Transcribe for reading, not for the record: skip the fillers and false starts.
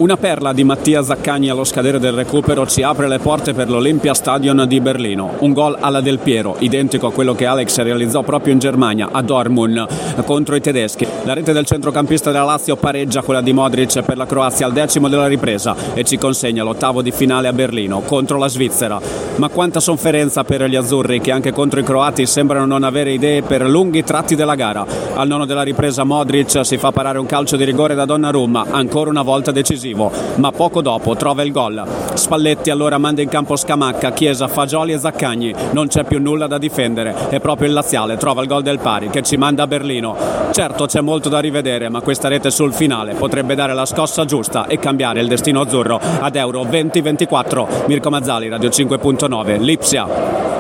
Una perla di Mattia Zaccagni allo scadere del recupero ci apre le porte per l'Olympia Stadion di Berlino. Un gol alla Del Piero, identico a quello che Alex realizzò proprio in Germania, a Dortmund, contro i tedeschi. La rete del centrocampista della Lazio pareggia quella di Modric per la Croazia al 10° della ripresa e ci consegna l'8º di finale a Berlino contro la Svizzera. Ma quanta sofferenza per gli azzurri, che anche contro i croati sembrano non avere idee per lunghi tratti della gara. Al 9° della ripresa Modric si fa parare un calcio di rigore da Donnarumma, ancora una volta decisivo, ma poco dopo trova il gol. Spalletti allora manda in campo Scamacca, Chiesa, Fagioli e Zaccagni. Non c'è più nulla da difendere e proprio il laziale trova il gol del pari che ci manda a Berlino. Certo, c'è molto da rivedere, ma questa rete sul finale potrebbe dare la scossa giusta e cambiare il destino azzurro ad Euro 2024. Mirko Mazzali, Radio 5.9, Lipsia.